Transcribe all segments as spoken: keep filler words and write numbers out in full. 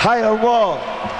Higher wall.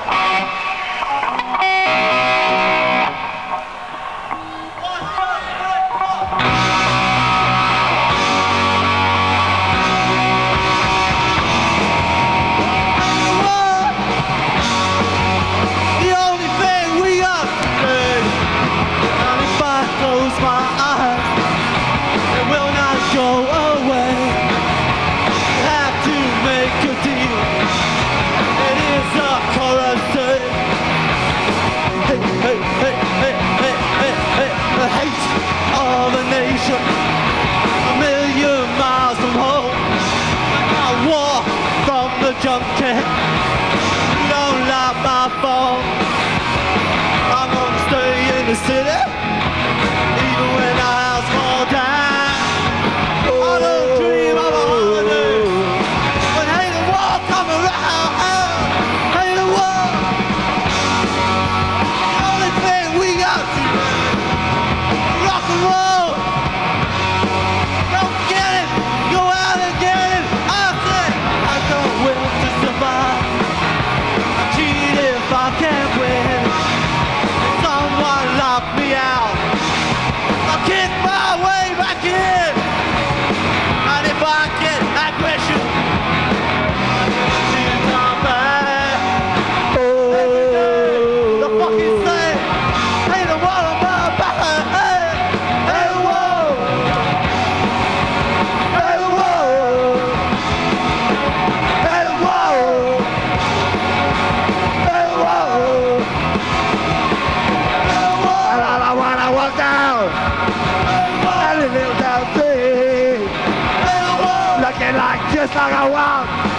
Junkie, you don't like my phone. I'm gonna stay in the city, even when the house falls down. I don't dream of a holiday, but ain't the war coming around. Ain't the war. The only thing we got to do, rock and roll. Don't get it, go out and get it. I said I don't will to survive. I cheat if I can't win. Someone lock me out. I kick my way back in. And if I get aggression, it's not bad. Oh, every day, the fucking same. Ain't the one on my back. Hey, hey, whoa. Hey, whoa. Hey, whoa. Hey, whoa. Hey, whoa. And I wanna walk down. And a little down thing. Looking like just like I want.